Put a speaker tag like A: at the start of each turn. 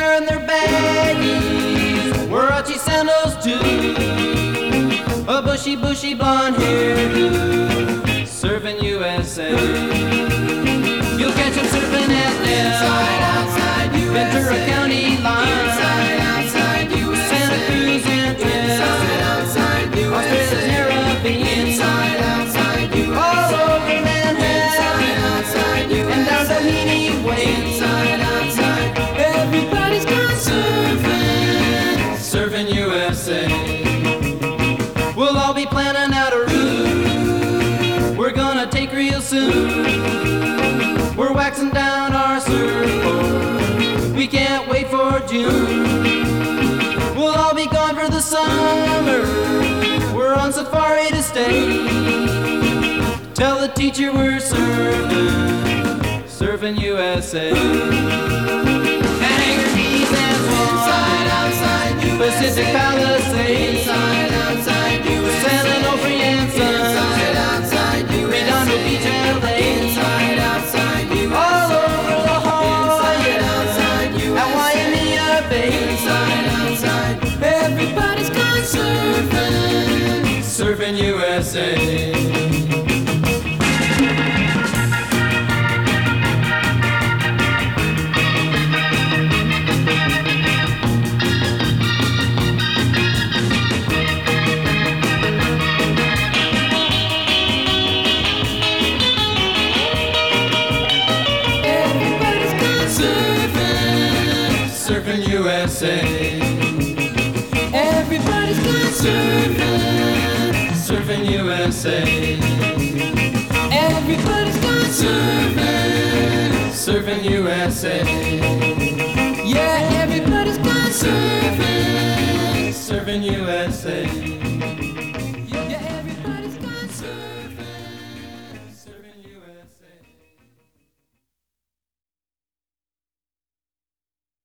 A: wearing their baggies, Warachi sandals too, a bushy blonde hairdo, serving USA. You'll catch them surfing at Nell, Ventura County line, Santa Cruz and Australia's Caribbean, all over Manhattan, and down Doheny Way. Everybody's gone surfing, surfing USA. We'll all be planning out a route we're gonna take real soon. We're waxing down our surfboard, we can't wait for June. We'll all be gone for the summer, we're on safari to stay. Tell the teacher we're surfing, surfing USA. Hangar Keys and Swan, Pacific Palisades, San Onofre and Sun, Redondo Beach, LA, all over La Jolla, at Waimea Bay. Everybody's gone surfing, surfing USA. Surfing USA. Everybody's gone surfing, surfing USA. Everybody's gone surfing, surfing USA.